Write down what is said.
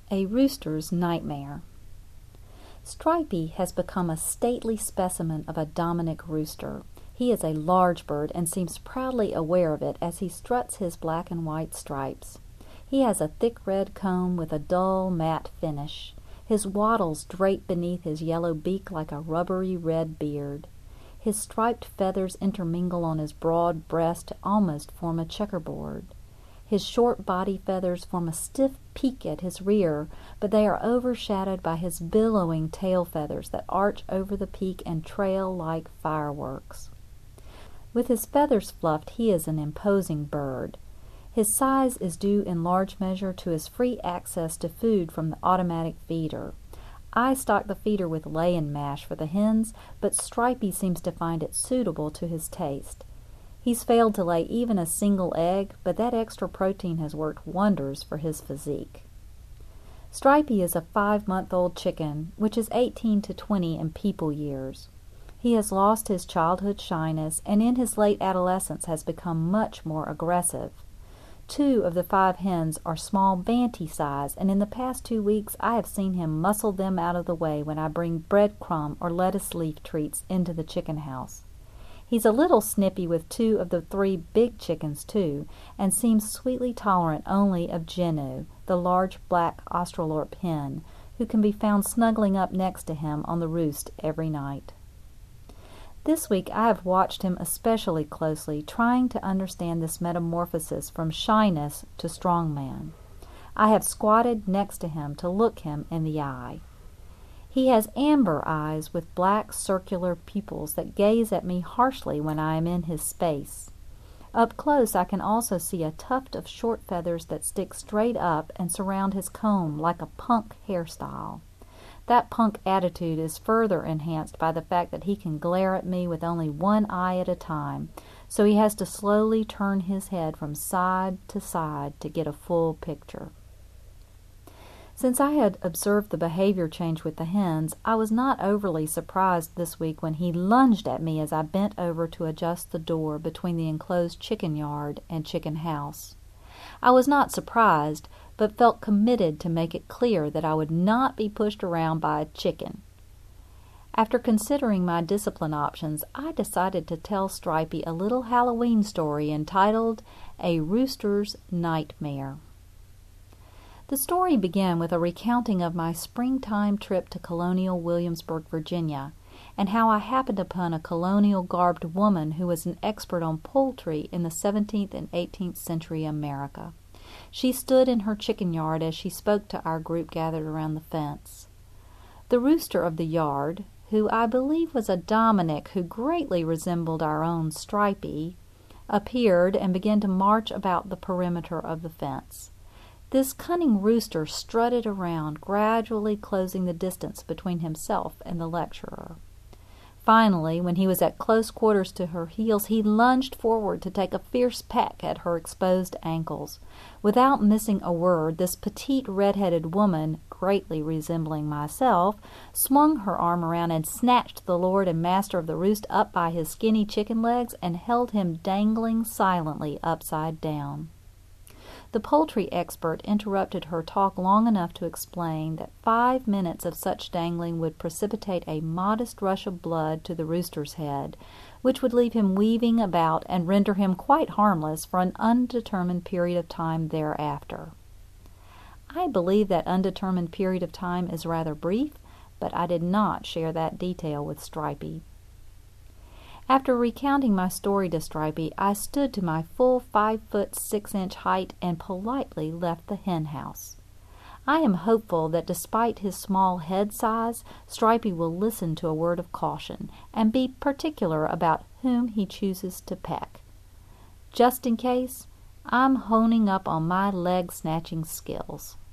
A Rooster's Nightmare. Stripey has become a stately specimen of a Dominick rooster. He is a large bird and seems proudly aware of it as he struts his black and white stripes. He has a thick red comb with a dull matte finish. His wattles drape beneath his yellow beak like a rubbery red beard. His striped feathers intermingle on his broad breast to almost form a checkerboard. His short body feathers form a stiff peak at his rear, but they are overshadowed by his billowing tail feathers that arch over the peak and trail like fireworks. With his feathers fluffed, he is an imposing bird. His size is due in large measure to his free access to food from the automatic feeder. I stock the feeder with lay-in mash for the hens, but Stripey seems to find it suitable to his taste. He's failed to lay even a single egg, but that extra protein has worked wonders for his physique. Stripey is a 5-month-old chicken, which is 18 to 20 in people years. He has lost his childhood shyness, and in his late adolescence has become much more aggressive. 2 of the 5 hens are small banty size, and in the past 2 weeks I have seen him muscle them out of the way when I bring breadcrumb or lettuce leaf treats into the chicken house. He's a little snippy with 2 of the 3 big chickens, too, and seems sweetly tolerant only of Jennu, the large black Australorp hen, who can be found snuggling up next to him on the roost every night. This week I have watched him especially closely, trying to understand this metamorphosis from shyness to strongman. I have squatted next to him to look him in the eye. He has amber eyes with black circular pupils that gaze at me harshly when I am in his space. Up close I can also see a tuft of short feathers that stick straight up and surround his comb like a punk hairstyle. That punk attitude is further enhanced by the fact that he can glare at me with only one eye at a time, so he has to slowly turn his head from side to side to get a full picture. Since I had observed the behavior change with the hens, I was not overly surprised this week when he lunged at me as I bent over to adjust the door between the enclosed chicken yard and chicken house. I was not surprised, but felt committed to make it clear that I would not be pushed around by a chicken. After considering my discipline options, I decided to tell Stripey a little Halloween story entitled A Rooster's Nightmare. The story began with a recounting of my springtime trip to colonial Williamsburg, Virginia, and how I happened upon a colonial-garbed woman who was an expert on poultry in the 17th and 18th century America. She stood in her chicken yard as she spoke to our group gathered around the fence. The rooster of the yard, who I believe was a Dominick who greatly resembled our own Stripey, appeared and began to march about the perimeter of the fence. This cunning rooster strutted around, gradually closing the distance between himself and the lecturer. Finally, when he was at close quarters to her heels, he lunged forward to take a fierce peck at her exposed ankles. Without missing a word, this petite red-headed woman, greatly resembling myself, swung her arm around and snatched the lord and master of the roost up by his skinny chicken legs and held him dangling silently upside down. The poultry expert interrupted her talk long enough to explain that 5 minutes of such dangling would precipitate a modest rush of blood to the rooster's head, which would leave him weaving about and render him quite harmless for an undetermined period of time thereafter. I believe that undetermined period of time is rather brief, but I did not share that detail with Stripey. After recounting my story to Stripey, I stood to my full 5'6" height and politely left the hen house. I am hopeful that despite his small head size, Stripey will listen to a word of caution and be particular about whom he chooses to peck. Just in case, I'm honing up on my leg-snatching skills.